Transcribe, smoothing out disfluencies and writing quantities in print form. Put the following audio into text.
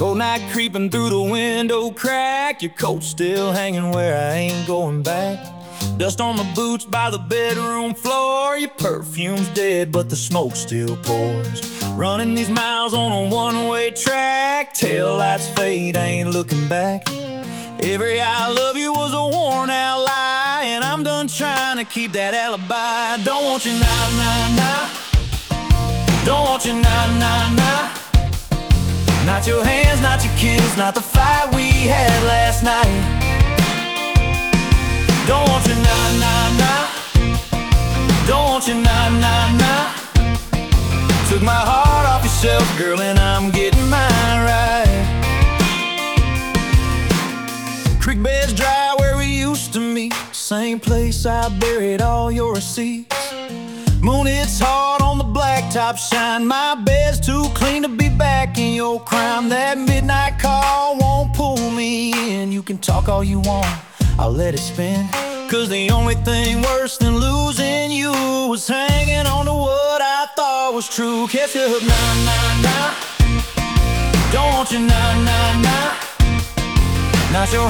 Cold night creeping through the window crack. Your coat still hanging where I ain't going back. Dust on the boots by the bedroom floor. Your perfume's dead but the smoke still pours. Running these miles on a one-way track. Tail lights fade, I ain't looking back. Every I love you was a worn-out lie, and I'm done trying to keep that alibi. Don't want you nah, nah, nah. Don't want you nah, nah, nah. Not your hands, not your kiss, not the fight we had last night. Don't want you nah, nah, nah. Don't want you nah, nah, nah. Took my heart off yourself, girl, and I'm getting mine right. Creek bed's dry where we used to meet. Same place I buried all your receipts. Moon hits hard on the blacktop shine. My bed's too clean to be back in your crime. That midnight call won't pull me in. You can talk all you want, I'll let it spin. Cause the only thing worse than losing you was hanging on to what I thought was true. Kiss your hook, nah, nah, nah. Don't want you, nah, nah, nah. Not your